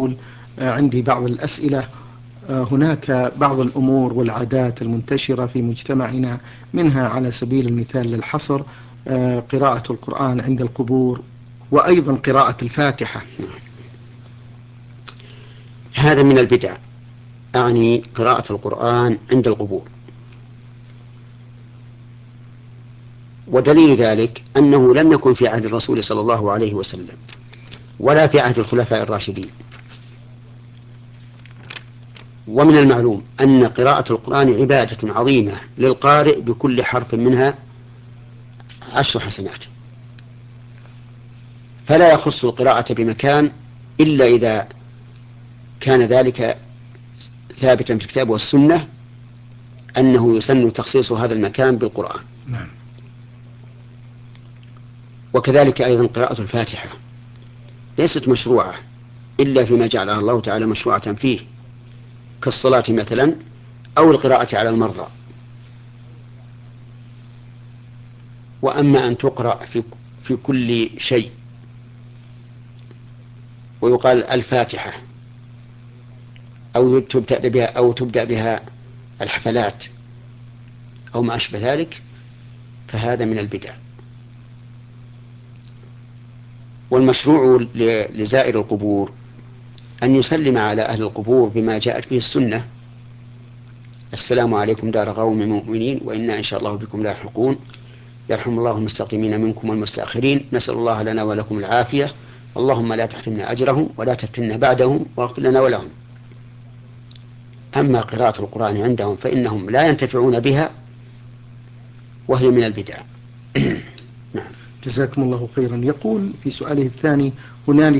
يقول عندي بعض الأسئلة. هناك بعض الأمور والعادات المنتشرة في مجتمعنا، منها على سبيل المثال للحصر قراءة القرآن عند القبور، وأيضا قراءة الفاتحة. هذا من البدع، أعني قراءة القرآن عند القبور. ودليل ذلك أنه لم يكن في عهد الرسول صلى الله عليه وسلم ولا في عهد الخلفاء الراشدين. ومن المعلوم أن قراءة القرآن عبادة عظيمة للقارئ، بكل حرف منها 10 حسنات، فلا يخص القراءة بمكان إلا إذا كان ذلك ثابتا في الكتاب والسنة أنه يسن تخصيص هذا المكان بالقرآن. نعم. وكذلك أيضا قراءة الفاتحة ليست مشروعة إلا فيما جعلها الله تعالى مشروعة فيه، كالصلاة مثلا أو القراءة على المرضى. وأما أن تقرأ في كل شيء ويقال الفاتحة أو تبدأ بها الحفلات أو ما أشبه ذلك، فهذا من البدع. والمشروع لزائر القبور أن يسلم على أهل القبور بما جاءت به السنة: السلام عليكم دار قوم مؤمنين وإنا إن شاء الله بكم لاحقون، يرحم الله المستقيمين منكم والمستأخرين، نسأل الله لنا ولكم العافية، اللهم لا تحرمنا أجرهم ولا تفتنا بعدهم واغفر لنا ولهم. أما قراءة القرآن عندهم فإنهم لا ينتفعون بها، وهي من البدع. جزاكم الله خيرا. يقول في سؤاله الثاني: هنالك